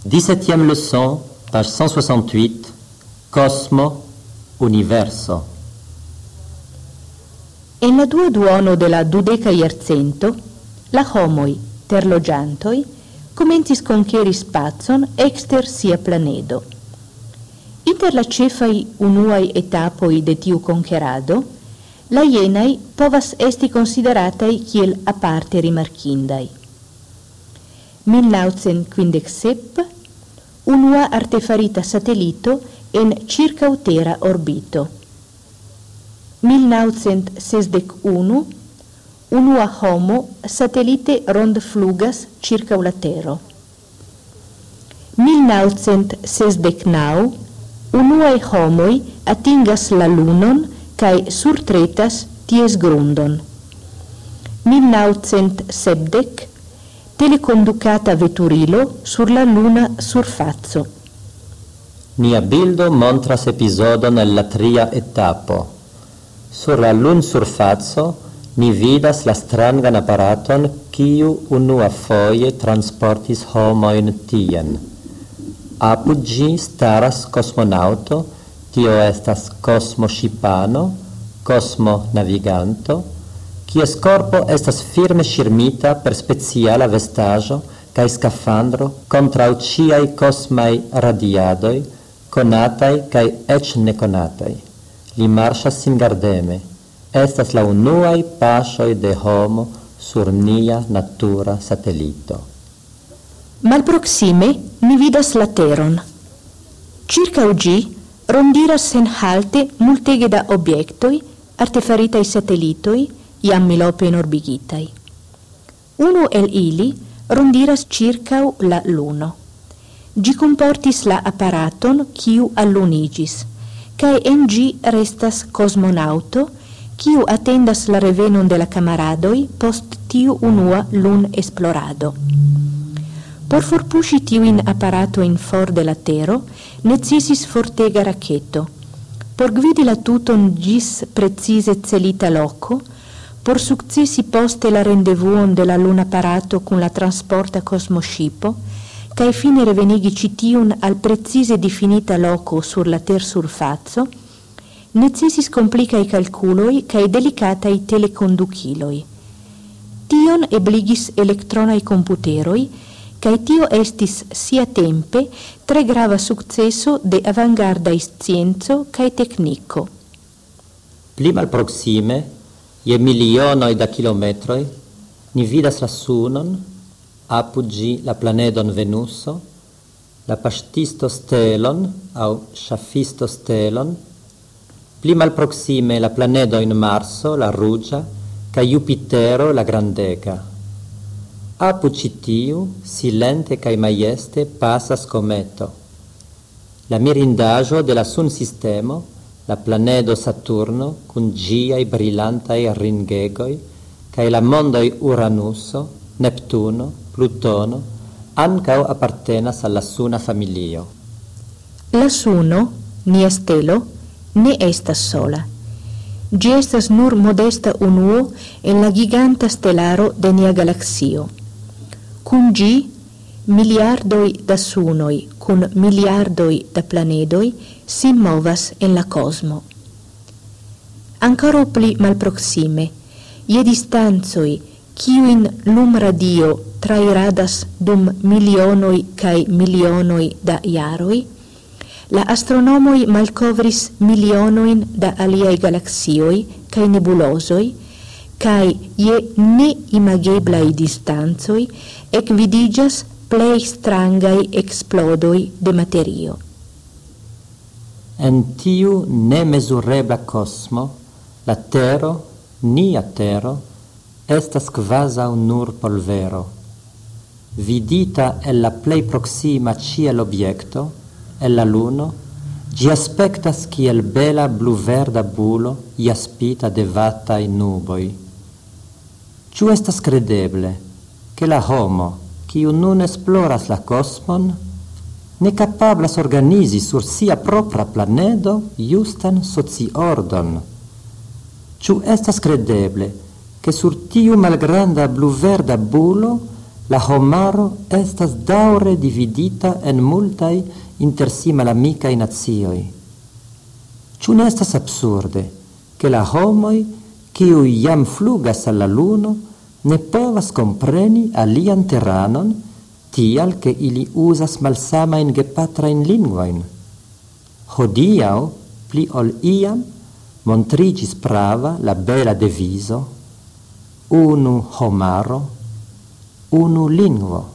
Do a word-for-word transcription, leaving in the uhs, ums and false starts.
dix-septième leçon, page cent soixante-huit, Cosmo, Universo. En la dua duono de la dudeca iercento, la homoi, ter logiantoi, comencis conqueri spazon exter sia planedo. Inter la cefai unuai etapoi de tiu conquerado, la ienai povas esti consideratai kiel aparte rimarchindai. mille novecent quindexsep, unua artefarita satellito en circautera orbito. mille novecent sesdecunu, unua homo satellite rondflugas circa la tero. mille novecent sesdecnau, unuae homoi atingas la lunon cae surtretas ties grundon. mille novecent sepdec, teleconducata veturilo sur la luna surfazzo. Nia bildo montras episodon el la tria etapo. Sur la lun surfazzo ni vidas la strangan apparaton kiu unua foie transportis homoin tien. Apud gi staras cosmonauto, tio estas cosmoshipano, cosmonaviganto, kies corpo estas firme shirmita per speciala vestaĵo kaj skafandro kontraŭ ĉiaj kosmaj radiadoj, konataj kaj eĉ nekonataj. Li marŝas singardeme. Estas la unuaj paŝoj de homo sur nia natura satelito. Malproxime ni vidas la teron. Circa gi rondiras sen halte multege da obiektoi, artefaritai satellitoi, iam milope orbigitai. Unu el ili rondiras circa la luno. Gi comportis la apparaton kiu allunigis, cae en gi restas cosmonauto, kiu attendas la revenon de la camaradoi post tiu unua lun esplorado. Por forpuŝi tiujn aparatojn for de la tero, necesis fortega raketo. Por gvidi la tuton ĝis precize celita loko, por sukcesi poste la rendevuon de la lunaparato kun la transporta cosmoshipo, kaj fine revenigi ĉi tiun al precize difinita loko sur la tersurfaco, necesis komplikaj kalkuloj kaj delikataj telekondukiloj. Tion ebligis elektronaj komputeroj, kaj tio estis sia tempe tre grava sukceso de avangardaj scienco kaj tekniko. Pli malproksime, je milionoj da kilometroj, ni vidas la sunon, apud ĝi la planedon Venuso, la paŝtisto stelon aŭ ŝafisto stelon, pli malproksime la planedojn Marso, la ruĝa, kaj Jupitero, la grandega. Apud ĉi tiu, silente kaj majeste pasas kometo. La mirindaĵo de la sunsistemo, la planedo Saturno kun ĝiaj brilantaj ringegoj, kaj la mondoj Uranuso, Neptuno, Plutono, ankaŭ apartenas al la suna familio. La suno, nia stelo, ne estas sola. Ĝi estas nur modesta unuo en la giganta stelaro de nia galaksio. Kun ĝi, miliardoj da sunoj kun miliardoj da planedoj sin movas en la kosmo. Ankoraŭ pli malproksime, je distancoj, kiujn lumradio trairadas dum milionoj kaj milionoj da jaroj, la astronomoj malkovris milionojn da aliaj galaksioj kaj nebulozoj, kaj je neimageblaj distancoj ekvidiĝas plej strangaj eksplodoj de materio. En tiu nemezurebla kosmo, la tero, nia tero, estas kvazaŭ nur polvero. Vidita el la plej proksima ĉielobjekto, el la luno, ĝi aspektas kiel bela bluverda bulo jaspita de vataj nuboj. Ĉu estas kredeble, ke la homo, kiu nun esploras la kosmon, ne kapablas organizi sur sia propra planedo justan sociordon? Ĉu estas kredeble, che sur tiu malgranda bluverda bulo la homaro estas daure dividita en multai inter si malamicai nazioi. Ciu ne estas absurde, che la homoi, kiui jam flugas alla luno, ne povas compreni alian terranon, tial che ili usas malsama in gepatra in linguain. Hodiau, pli ol iam, montrigis prava la bela deviso, unu homaro, unu lingvo.